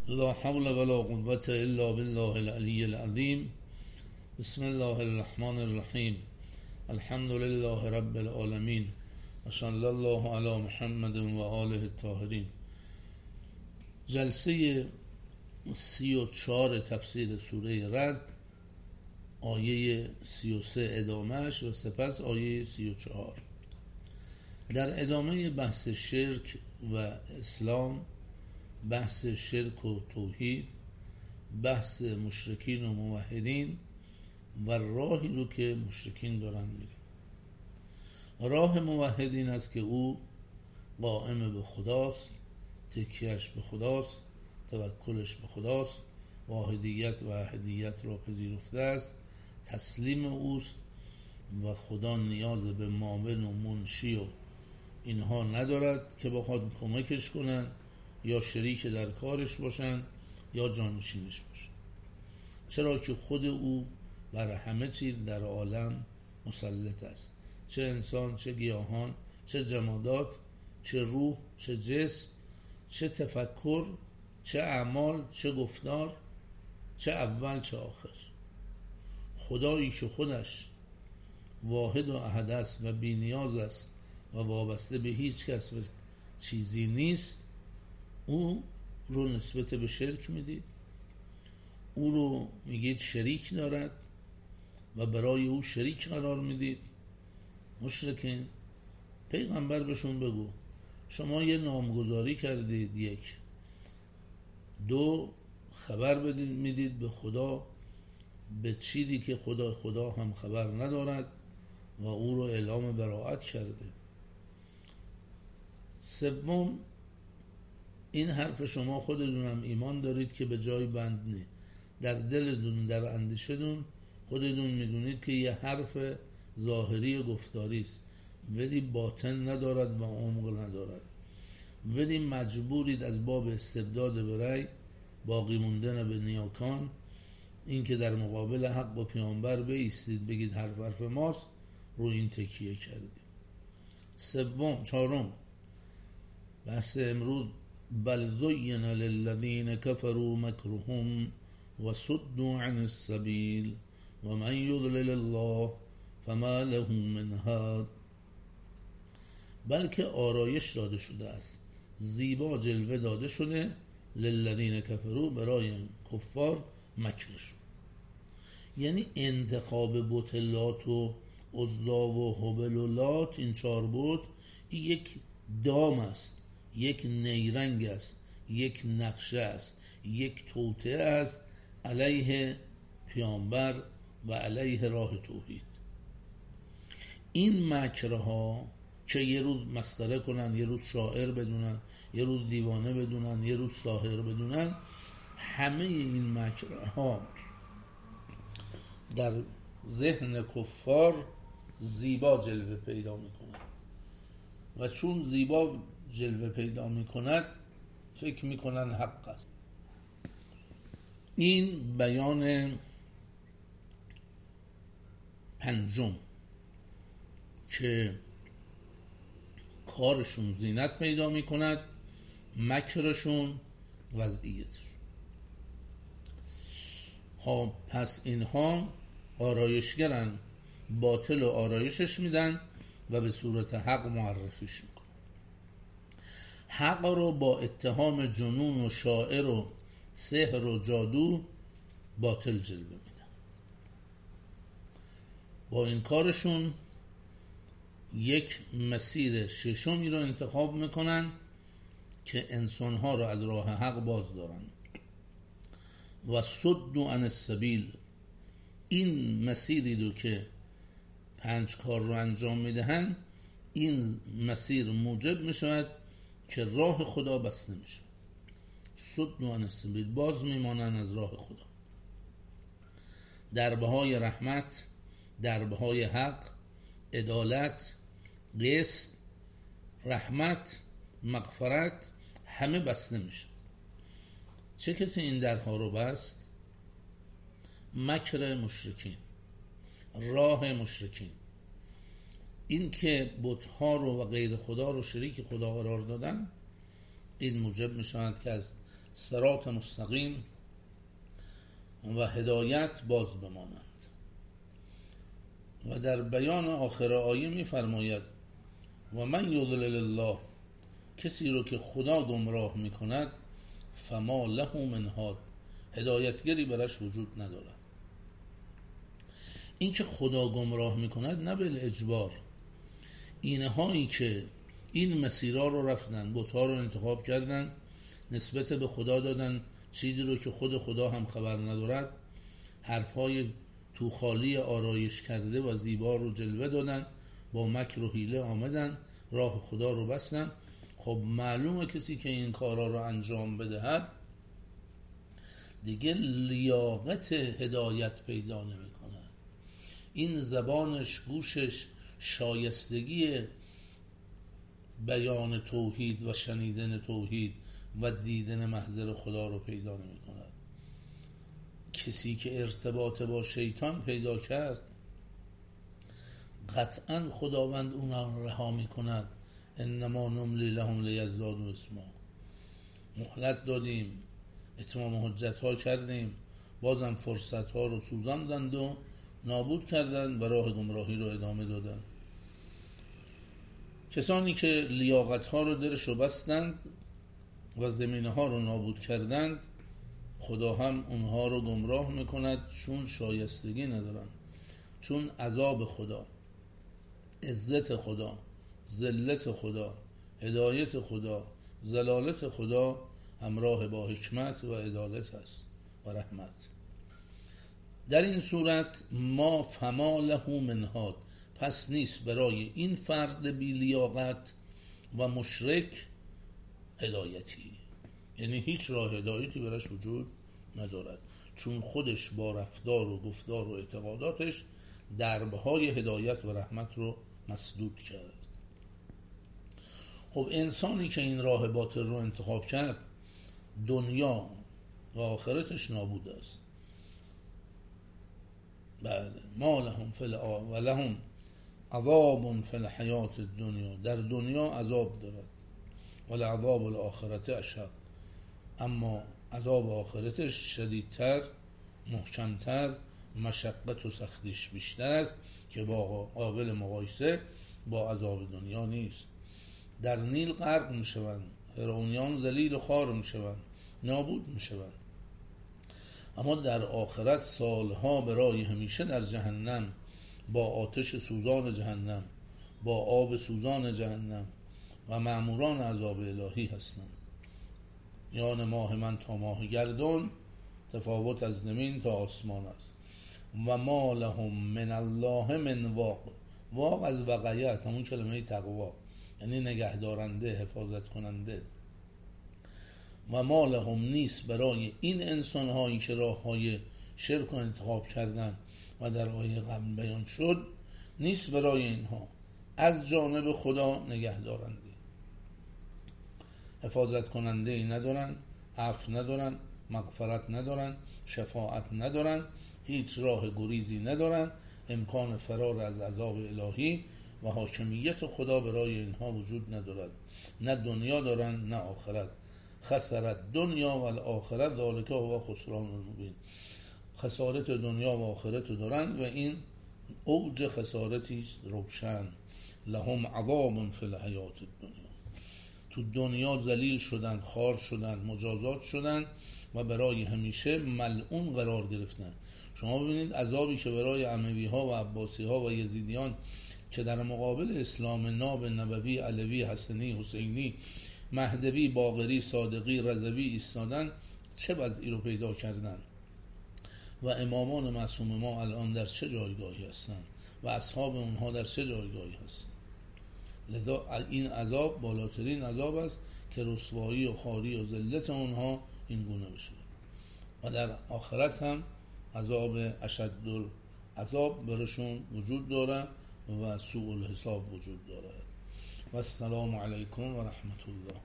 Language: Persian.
لا حول ولا قوة الا بالله العلی العظیم. بسم الله الرحمن الرحیم. الحمد لله رب العالمین و صلی الله علی محمد و آله الطاهرین. جلسه 34 تفسیر سوره رعد، آیه 33 ادامهش و سپس آیه 34. در ادامه بحث شرک و اسلام، بحث شرک و توحید، بحث مشرکین و موحدین و راهی رو که مشرکین دارن میرن. راه موحدین است که او قائم به خداست، تکیهش به خداست، توکلش به خداست، واحدیت و احدیت را پذیرفته است، تسلیم اوست و خدا نیاز به معاون و منشی و اینها ندارد که بخواد کمکش کنن یا شریک در کارش باشن یا جانشینش باشن، چرا که خود او بر همه چیز در عالم مسلط است، چه انسان، چه گیاهان، چه جمادات، چه روح، چه جسم، چه تفکر، چه اعمال، چه گفتار، چه اول چه آخر. خدایی که خودش واحد و احد است و بی نیاز است و وابسته به هیچ کس و چیزی نیست، او رو نسبت به شرک میدید، او رو میگید شریک دارد و برای او شریک قرار میدید. مشرکین، پیغمبر بهشون بگو شما یه نامگذاری کردید، یک، دو، خبر بدید میدید به خدا به چیزی که خدا هم خبر ندارد و او رو اعلام براءت کرده. سوم، این حرف شما خودتونم ایمان دارید که به جای بند نی، در دلتون، در اندیشتون خودتون میدونید که یه حرف ظاهری گفتاری است ولی باطن ندارد و عمق ندارد، ولی مجبورید از باب استبداد به رأی، باقی موندن به نیاکان، این که در مقابل حق و پیامبر بایستید بگید حرف ماست، رو این تکیه کردید. چهارم، بحث امروز، بل زین للذین کفروا مکرهم و صدوا عن السبیل و من یضلل الله فما له من هاد. بلکه آرایش داده شده است، زیبا جلوه داده شده، للذین کفروا، برای کفار، مکرشون، یعنی انتخاب بتلات و عزا و هبل و لات، این 4 بت، این یک دام است، یک نیرنگ است، یک نقشه است، یک توطئه است علیه پیامبر و علیه راه توحید. این مکرها که یه روز مسخره کنن، یه روز شاعر بدونن، یه روز دیوانه بدونن، یه روز ساحر بدونن، همه این مکرها در ذهن کفار زیبا جلوه پیدا میکنن و چون زیبا جلوه پیدا میکند فکر میکنن حق است. این بیان پنجم که کارشون زینت پیدا میکند، مکرشون وضعیتشون. خب پس اینها آرایشگرن، باطل و آرایشش میدن و به صورت حق معرفیش میکنن. حق رو با اتهام جنون و شاعر و سحر و جادو باطل جلوه میدن. با این کارشون یک مسیر ششمی رو انتخاب میکنن که انسانها رو از راه حق باز دارن. و صدوا عن السبیل، این مسیری رو که 5 کار رو انجام میدهن، این مسیر موجب میشود که راه خدا بسته میشه. صدوا عن السبیل، باز میمانن از راه خدا. دربهای رحمت، دربهای حق، عدالت، قسط، رحمت، مغفرت، همه بسته میشه. چه کسی این درها رو بست؟ مکر مشرکین، راه مشرکین. این که بت‌ها رو و غیر خدا رو شریک خدا قرار دادن، این موجب میشوند که از صراط مستقیم و هدایت باز بمانند. و در بیان آخر آیه می فرماید و من یضلل الله، کسی رو که خدا گمراه می کند، فما له من هاد، هدایتگری برش وجود ندارد. این که خدا گمراه می کند نه بالاجبار، اینهایی که این مسیرها رو رفتن، بت‌ها رو انتخاب کردن، نسبت به خدا دادن چیزی رو که خود خدا هم خبر ندارد، حرفهای تو خالی آرایش کرده و زیبا رو جلوه دادن، با مکر و حیله آمدن، راه خدا رو بستن. خب معلومه کسی که این کارا رو انجام بدهد دیگه لیاقت هدایت پیدا نمی کند. این زبانش، گوشش شایستگی بیان توحید و شنیدن توحید و دیدن محضر خدا رو پیدا نمی کند. کسی که ارتباط با شیطان پیدا کرد قطعا خداوند اونا رو رها می کند. انما نملی لهم لیزدادوا اثما، مهلت دادیم، اتمام حجت ها کردیم، بازم فرصت ها رو سوزاندند و نابود کردند و راه گمراهی رو ادامه دادند. کسانی که لیاقت ها رو درش رو بستند و زمینه ها رو نابود کردند، خدا هم اونها رو گمراه میکند، چون شایستگی ندارن، چون عذاب خدا، عزت خدا، ذلت خدا، هدایت خدا، ضلالت خدا همراه با حکمت و عدالت است و رحمت. در این صورت ما فما له من هاد، پس نیست برای این فرد بی لیاقت و مشرک هدایتی، یعنی هیچ راه هدایتی براش وجود ندارد، چون خودش با رفتار و گفتار و اعتقاداتش دربهای هدایت و رحمت رو مسدود کرد. خب انسانی که این راه باطل رو انتخاب کرد، دنیا و آخرتش نابود است. بله، ما لهم و لهم عذاب فی الحیات الدنیا، در دنیا عذاب دارد، ولعذاب الآخرت اشد، اما عذاب آخرتش شدیدتر، محکمتر، مشقت و سختیش بیشتر است که با قابل مقایسه با عذاب دنیا نیست. در نیل غرق میشوند، فرعونیان ذلیل و خوار میشوند، نابود میشوند، اما در آخرت سالها برای همیشه در جهنم، با آتش سوزان جهنم، با آب سوزان جهنم و مأموران عذاب الهی هستند. میان ماه من تا ماه گردون تفاوت از زمین تا آسمان است. و ما لهم من الله من واق، واق از وقایه است، همون کلمه تقوا، یعنی نگهدارنده، حفاظت کننده. و ما لهم نیست برای این انسان هایی که راه های شرک و انتخاب کردن و در آیه قبل بیان شد، نیست برای اینها از جانب خدا نگهدارنده، حفاظت کننده ای ندارن، عفو ندارن، مغفرت ندارن، شفاعت ندارن، هیچ راه گریزی ندارن، امکان فرار از عذاب الهی و حاکمیت خدا برای اینها وجود ندارد. نه دنیا دارن نه آخرت. خسرت دنیا و الاخرت ذالک هو خسران المبین، خسارت دنیا و آخرت دارن و این اوج خسارتی روشن. لهم عذاب فی الحیات الدنیا، تو دنیا ذلیل شدن، خوار شدن، مجازات شدن و برای همیشه ملعون قرار گرفتن. شما ببینید عذابی که برای اموی ها و عباسی ها و یزیدیان که در مقابل اسلام ناب، نبوی، علوی، حسنی، حسینی، مهدوی، باقری، صادقی، رضوی ایستادن، چه وضعی رو پیدا کردن و امامان معصوم ما الان در چه جایگاهی هستن و اصحاب اونها در چه جایگاهی هستن. لذا این عذاب بالاترین عذاب است که رسوایی و خواری و ذلت اونها این گونه بشه و در آخرت هم عذاب اشد عذاب برشون وجود داره و سوء الحساب وجود داره. و السلام علیکم و رحمت الله.